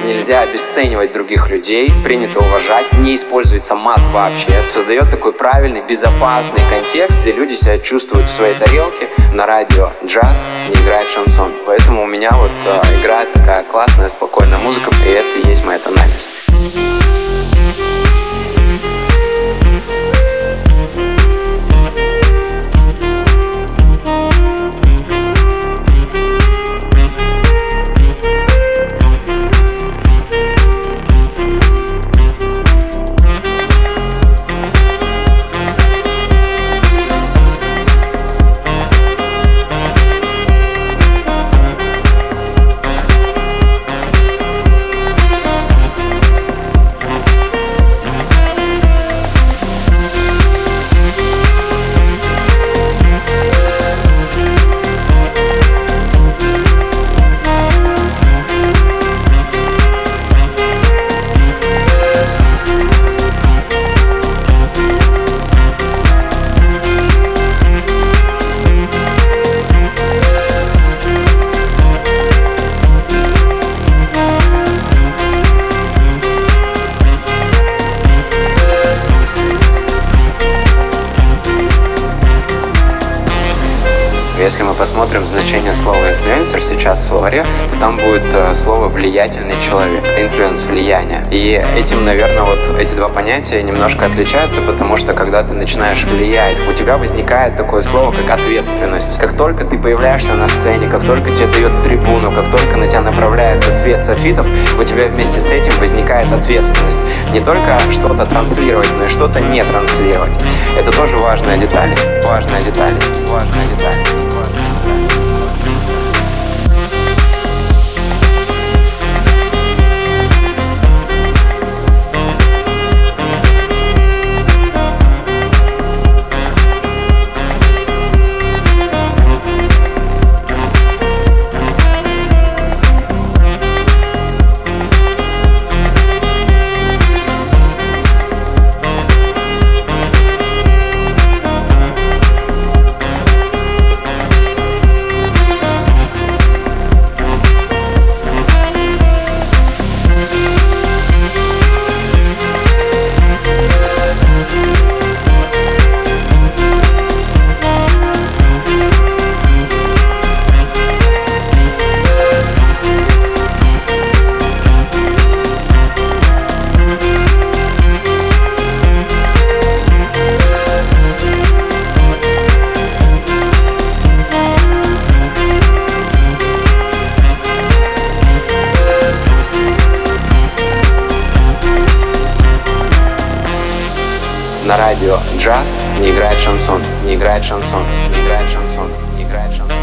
нельзя обесценивать других людей, принято уважать, не используется мат вообще. Создает такой правильный, безопасный контекст, где люди себя чувствуют в своей тарелке. На радио джаз не играет шансон. Поэтому у меня вот играет такая классная, спокойная музыка, и это и есть моя тональность. Если мы посмотрим значение слова «инфлюенсер» сейчас в словаре, то там будет слово «влиятельный человек», «инфлюенс» — влияние. И этим, наверное, вот эти два понятия немножко отличаются, потому что когда ты начинаешь влиять, у тебя возникает такое слово, как ответственность. Как только ты появляешься на сцене, как только тебе дают трибуну, как только на тебя направляется свет софитов, у тебя вместе с этим возникает ответственность. Не только что-то транслировать, но и что-то не транслировать. Это тоже важная деталь, важная деталь, важная деталь. На радио джаз не играет шансон, не играет шансон, не играет шансон, не играет шансон.